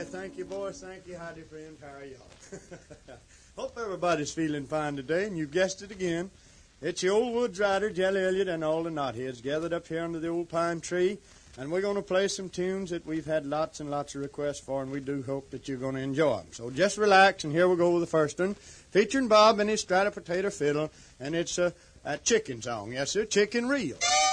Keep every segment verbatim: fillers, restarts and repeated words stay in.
Thank you, boys. Thank you. Howdy, friends. How are y'all? Hope everybody's feeling fine today, and you've guessed it again. It's the old woods rider, Jelly Elliott, and all the knotheads gathered up here under the old pine tree, and we're going to play some tunes that we've had lots and lots of requests for, and we do hope that you're going to enjoy them. So just relax, and here we go with the first one, featuring Bob and his Strata Potato Fiddle, and it's a, a chicken song. Yes, sir, Chicken Reel.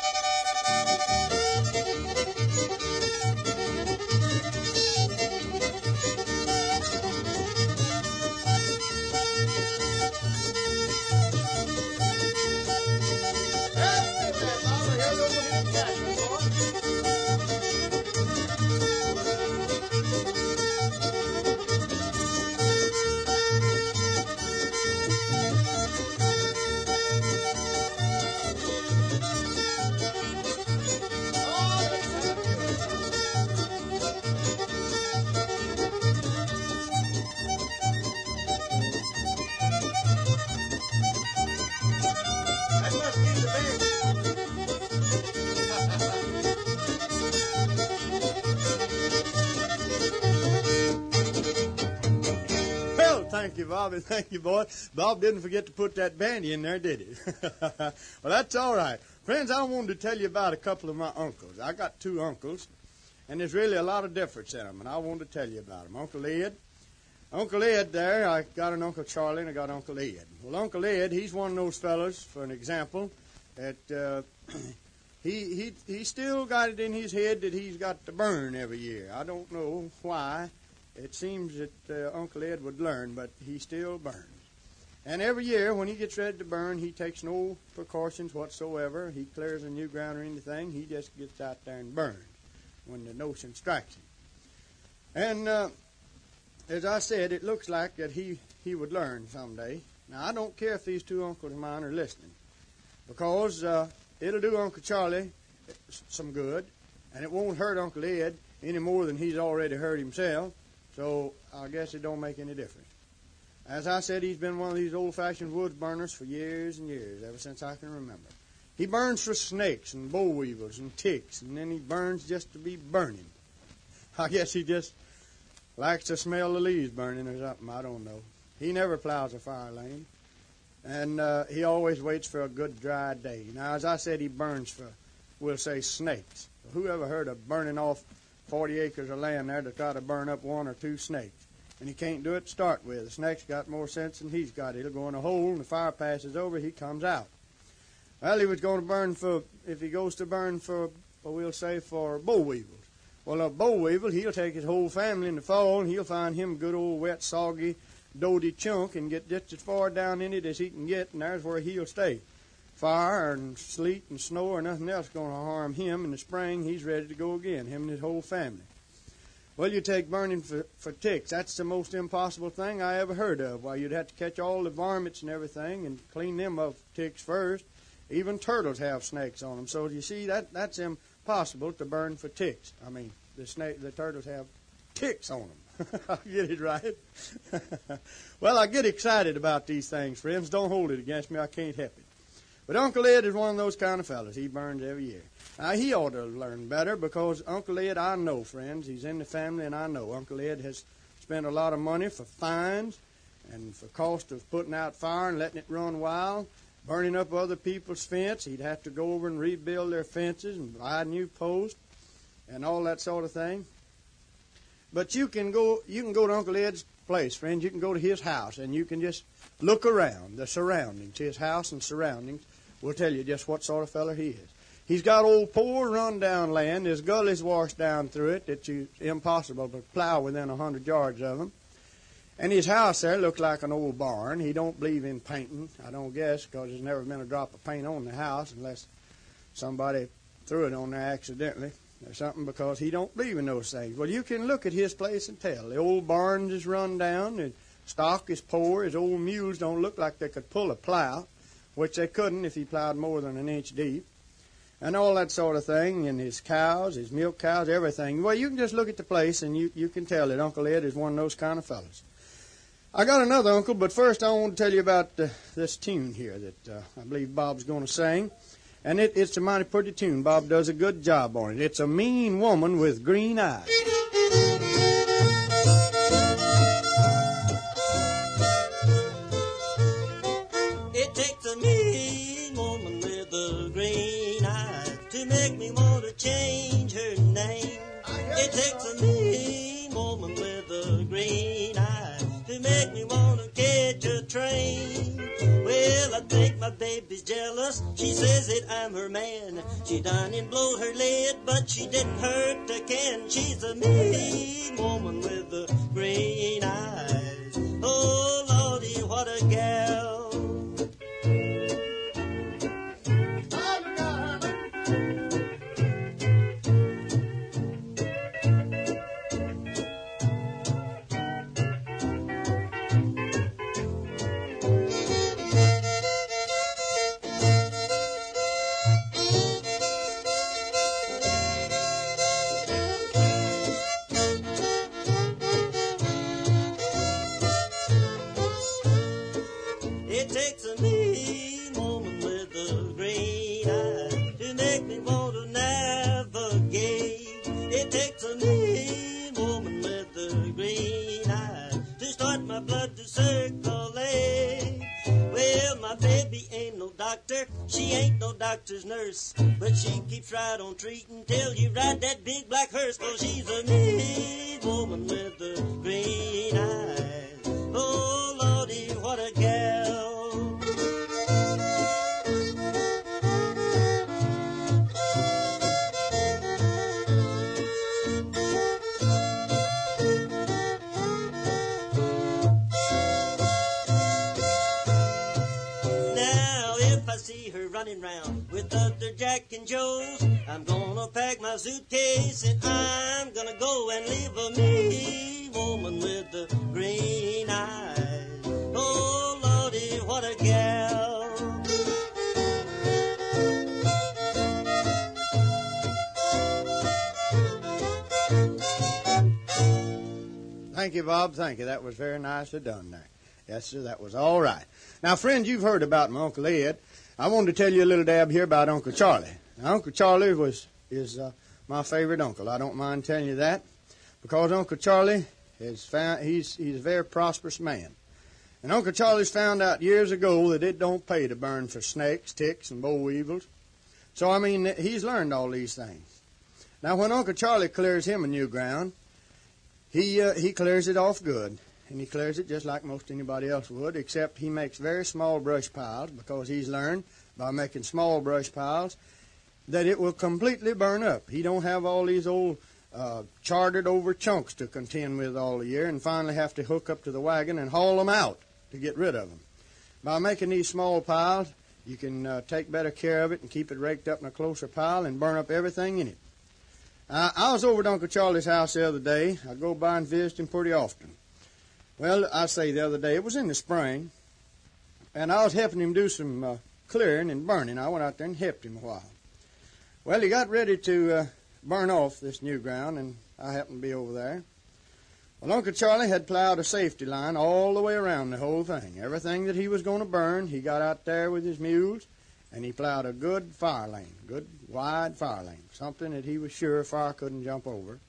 Thank you, Bob, and thank you, boy. Bob didn't forget to put that bandy in there, did he? Well, that's all right. Friends, I wanted to tell you about a couple of my uncles. I got two uncles, and there's really a lot of difference in them, and I wanted to tell you about them. Uncle Ed. Uncle Ed there, I got an Uncle Charlie, and I got Uncle Ed. Well, Uncle Ed, he's one of those fellas, for an example, that uh, he, he, he still got it in his head that he's got to burn every year. I don't know why. It seems that uh, Uncle Ed would learn, but he still burns. And every year when he gets ready to burn, he takes no precautions whatsoever. He clears a new ground or anything. He just gets out there and burns when the notion strikes him. And uh, as I said, it looks like that he, he would learn someday. Now, I don't care if these two uncles of mine are listening, because uh, it'll do Uncle Charlie some good, and it won't hurt Uncle Ed any more than he's already hurt himself. So I guess it don't make any difference. As I said, he's been one of these old-fashioned woods burners for years and years, ever since I can remember. He burns for snakes and boll weevils and ticks, and then he burns just to be burning. I guess he just likes to smell the leaves burning or something. I don't know. He never plows a fire lane, and uh, he always waits for a good dry day. Now, as I said, he burns for, we'll say, snakes. Who ever heard of burning off forty acres of land there to try to burn up one or two snakes? And he can't do it to start with. The snake's got more sense than he's got. He'll go in a hole, and the fire passes over, he comes out. Well, he was going to burn for, if he goes to burn for, well, we'll say for boll weevils. Well, a boll weevil, he'll take his whole family in the fall, and he'll find him a good old wet, soggy, doty chunk and get just as far down in it as he can get, and there's where he'll stay. Fire and sleet and snow or nothing else going to harm him. In the spring, he's ready to go again, him and his whole family. Well, you take burning for, for ticks. That's the most impossible thing I ever heard of. Why, you'd have to catch all the varmints and everything and clean them of ticks first. Even turtles have snakes on them. So you see, that that's impossible to burn for ticks. I mean, the snake, the turtles have ticks on them. I get it right. Well, I get excited about these things, friends. Don't hold it against me. I can't help it. But Uncle Ed is one of those kind of fellas. He burns every year. Now, he ought to learn better, because Uncle Ed, I know, friends, he's in the family, and I know Uncle Ed has spent a lot of money for fines and for cost of putting out fire and letting it run wild, burning up other people's fence. He'd have to go over and rebuild their fences and buy new posts and all that sort of thing. But you can go, you can go to Uncle Ed's place, friends. You can go to his house, and you can just look around the surroundings, his house and surroundings. We'll tell you just what sort of feller he is. He's got old poor run-down land. There's gullies washed down through it. It's impossible to plow within a hundred yards of them. And his house there looks like an old barn. He don't believe in painting, I don't guess, because there's never been a drop of paint on the house unless somebody threw it on there accidentally or something, because he don't believe in those things. Well, you can look at his place and tell. The old barn is run down. The stock is poor. His old mules don't look like they could pull a plow, which they couldn't if he plowed more than an inch deep, and all that sort of thing, and his cows, his milk cows, everything. Well, you can just look at the place, and you, you can tell that Uncle Ed is one of those kind of fellas. I got another uncle, but first I want to tell you about uh, this tune here that uh, I believe Bob's going to sing. And it, it's a mighty pretty tune. Bob does a good job on it. It's A Mean Woman with Green Eyes. a mean woman with the green eyes to make me want to change her name. It takes a mean woman with the green eyes to make me want to catch a train. Well, I think my baby's jealous. She says that I'm her man. She done and blowed her lid, but she didn't hurt a can. She's a mean woman with the green eyes. Oh, Lordy, what a gal. It takes a mean woman with a green eye to make me want to navigate. It takes a mean woman with a green eye to start my blood to circulate. Well, my baby ain't no doctor, she ain't no doctor's nurse, but she keeps right on treating till you ride that big black hearse, 'cause she's a mean woman with a green eye. Oh, Lordy, what a gal. See her running round with other Jack and Joes, I'm gonna pack my suitcase and I'm gonna go and leave a mean woman with the green eyes. Oh, Lordy, what a gal. Thank you, Bob. Thank you. That was very nicely done there. Yes, sir, that was all right. Now, friends, you've heard about my Uncle Ed. I wanted to tell you a little dab here about Uncle Charlie. Now, Uncle Charlie was is uh, my favorite uncle. I don't mind telling you that, because Uncle Charlie is found he's he's a very prosperous man. And Uncle Charlie's found out years ago that it don't pay to burn for snakes, ticks, and boll weevils. So I mean, he's learned all these things. Now, when Uncle Charlie clears him a new ground, he uh, he clears it off good. And he clears it just like most anybody else would, except he makes very small brush piles, because he's learned by making small brush piles that it will completely burn up. He don't have all these old uh, charted over chunks to contend with all the year and finally have to hook up to the wagon and haul them out to get rid of them. By making these small piles, you can uh, take better care of it and keep it raked up in a closer pile and burn up everything in it. Uh, I was over at Uncle Charlie's house the other day. I go by and visit him pretty often. Well, I say the other day, it was in the spring, and I was helping him do some uh, clearing and burning. I went out there and helped him a while. Well, he got ready to uh, burn off this new ground, and I happened to be over there. Well, Uncle Charlie had plowed a safety line all the way around the whole thing. Everything that he was going to burn, he got out there with his mules, and he plowed a good fire lane, good wide fire lane, something that he was sure fire couldn't jump over.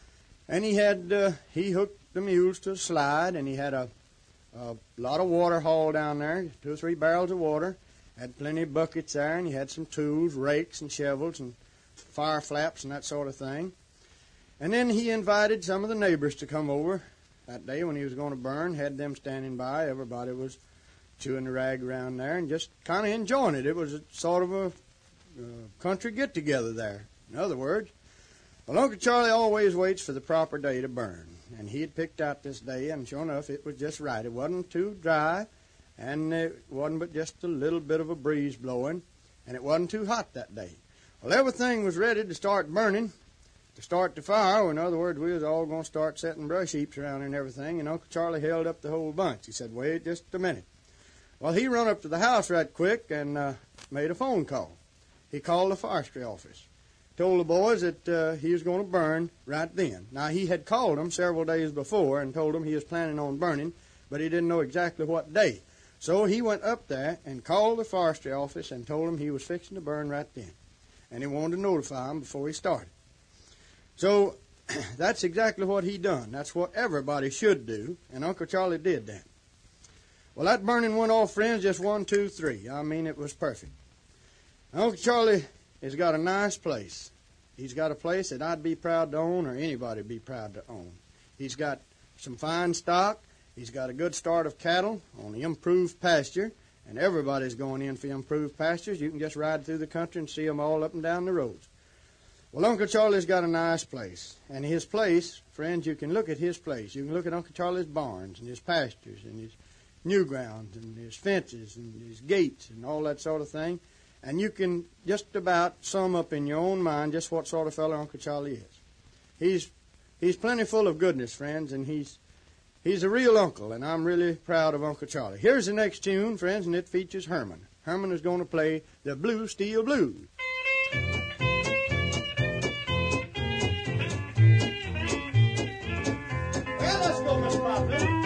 And he had uh, he hooked the mules to a slide, and he had a, a lot of water hauled down there, two or three barrels of water, had plenty of buckets there, and he had some tools, rakes and shovels and fire flaps and that sort of thing. And then he invited some of the neighbors to come over that day when he was going to burn, had them standing by. Everybody was chewing the rag around there and just kind of enjoying it. It was a sort of a uh, country get-together there, in other words. Well, Uncle Charlie always waits for the proper day to burn. And he had picked out this day, and sure enough, it was just right. It wasn't too dry, and it wasn't but just a little bit of a breeze blowing, and it wasn't too hot that day. Well, everything was ready to start burning, to start the fire. In other words, we was all going to start setting brush heaps around and everything, and Uncle Charlie held up the whole bunch. He said, wait just a minute. Well, he run up to the house right quick and uh, made a phone call. He called the forestry office. Told the boys that uh, he was going to burn right then. Now, he had called them several days before and told them he was planning on burning, but he didn't know exactly what day. So he went up there and called the forestry office and told them he was fixing to burn right then. And he wanted to notify them before he started. So that's exactly what he done. That's what everybody should do, and Uncle Charlie did that. Well, that burning went off, friends, just one, two, three. I mean, it was perfect. Uncle Charlie has got a nice place. He's got a place that I'd be proud to own, or anybody would be proud to own. He's got some fine stock. He's got a good start of cattle on the improved pasture, and everybody's going in for improved pastures. You can just ride through the country and see them all up and down the roads. Well, Uncle Charlie's got a nice place, and his place, friends, you can look at his place. You can look at Uncle Charlie's barns and his pastures and his new grounds and his fences and his gates and all that sort of thing, and you can just about sum up in your own mind just what sort of fellow Uncle Charlie is. He's he's plenty full of goodness, friends, and he's he's a real uncle, and I'm really proud of Uncle Charlie. Here's the next tune, friends, and it features Herman. Herman is going to play the Blue Steel Blues. Well, let's go, Mister Bob.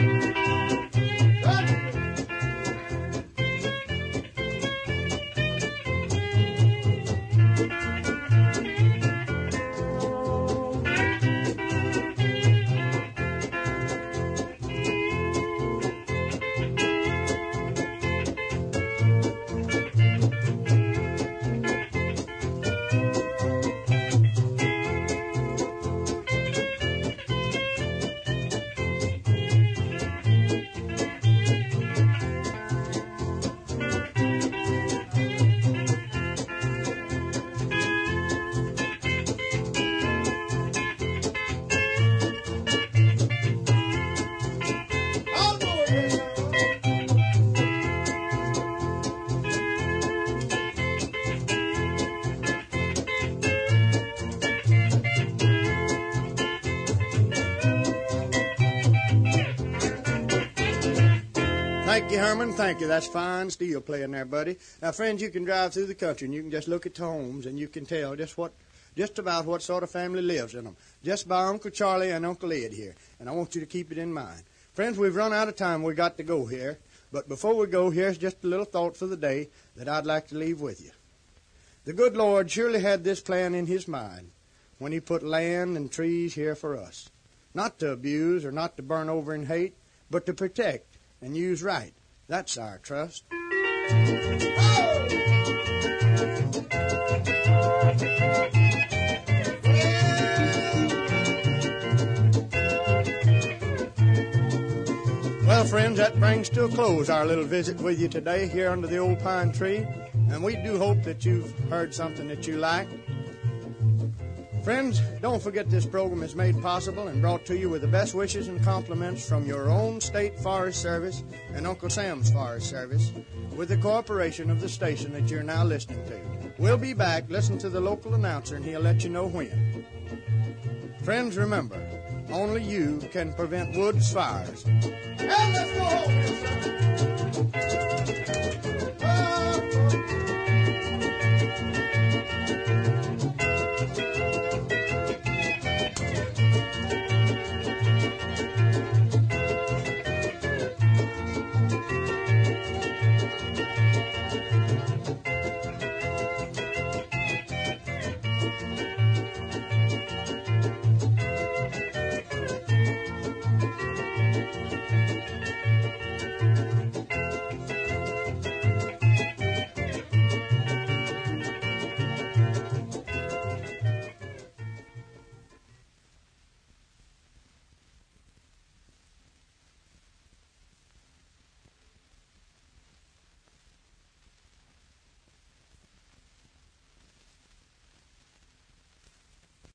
Thank you, Herman. Thank you. That's fine steel playing there, buddy. Now, friends, you can drive through the country and you can just look at the homes and you can tell just what, just about what sort of family lives in them. Just by Uncle Charlie and Uncle Ed here. And I want you to keep it in mind. Friends, we've run out of time. We've got to go here. But before we go, here's just a little thought for the day that I'd like to leave with you. The good Lord surely had this plan in his mind when he put land and trees here for us. Not to abuse or not to burn over in hate, but to protect and use right. That's our trust. Well, friends, that brings to a close our little visit with you today here under the old pine tree. And we do hope that you've heard something that you like. Friends, don't forget this program is made possible and brought to you with the best wishes and compliments from your own State Forest Service and Uncle Sam's Forest Service with the cooperation of the station that you're now listening to. We'll be back. Listen to the local announcer and he'll let you know when. Friends, remember, only you can prevent woods fires. Well, let's go home,